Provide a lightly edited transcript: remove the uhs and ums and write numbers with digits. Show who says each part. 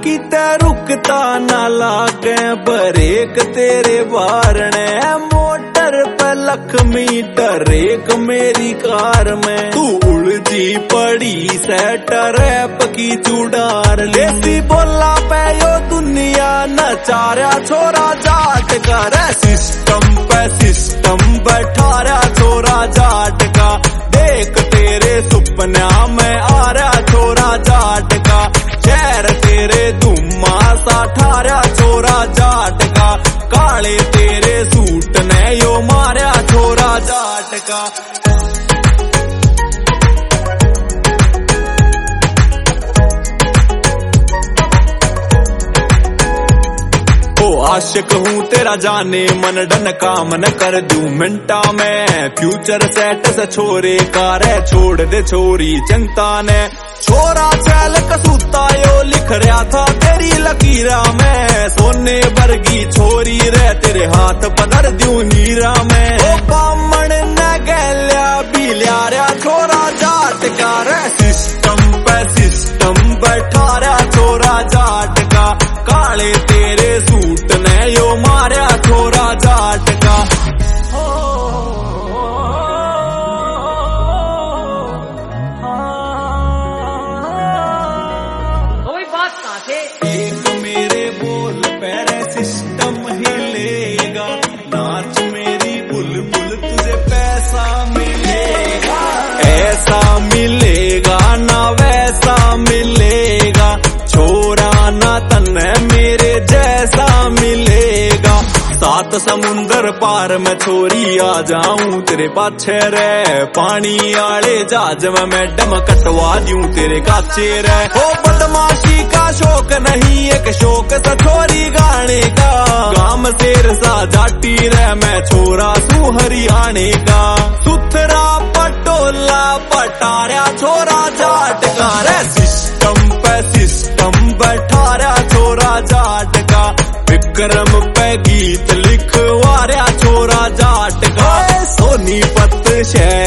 Speaker 1: किते रुकता ना लागे ब्रेक तेरे बारने मोटर पे लक्ष्मी टरेक मेरी कार में तू उलझी पड़ी सेट रैप की चुड़ार लेती बोला पे यो दुनिया नचारा छोरा जाट का रे सिस्टम बैठा रहा छोरा जाट का देख तेरे सुपना में आ रहा छोरा जाट का शहर तेरे धुम्मा सा ठारा छोरा जाट का काले तेरे सूट ने यो मारा छोरा जाट का। आशिक हूँ तेरा जाने मन डन काम न कर दूं मिनटा में फ्यूचर सेट से छोरे का रे छोड़ दे छोरी चिंता ने छोरा चैल कसूता यो लिख रहा था तेरी लकीरा में सोने वर्गी छोरी रे तेरे हाथ पकड़ दूं हीरा में ओ बामण न गैल्या बिल्या रे छोरा जाट का रे सिस्टम बैठा रहा छोरा जाट का काले तेरे सूट ने यो मारा छोरा जाट का।
Speaker 2: कोई बात कहाँ थे
Speaker 1: एक मेरे बोल पैरे सिस्टम हिलेगा नाच मेरी बुलबुल तुझे पैसा मिलेगा ऐसा मिलेगा ना वैसा मिलेगा छोरा ना तन्ने मेरे जैसा मिलेगा सात समुंदर पार में छोरी आ जाऊं तेरे पाछे रे पानी आले जहाज में मैडम कटवा दूं तेरे काचे रे ओ बदमाशी का शौक नहीं एक शौक सा छोरी गाने का गाम तेर सा जाटी रे मैं छोरा सू हरियाणे का सुथरा पटोला पटारा छोरा जाट का रे सिस्टम बैठा रहा छोरा जाट का विक्रम पे गीत लिखवा रहा छोरा जाट का सोनीपत शहर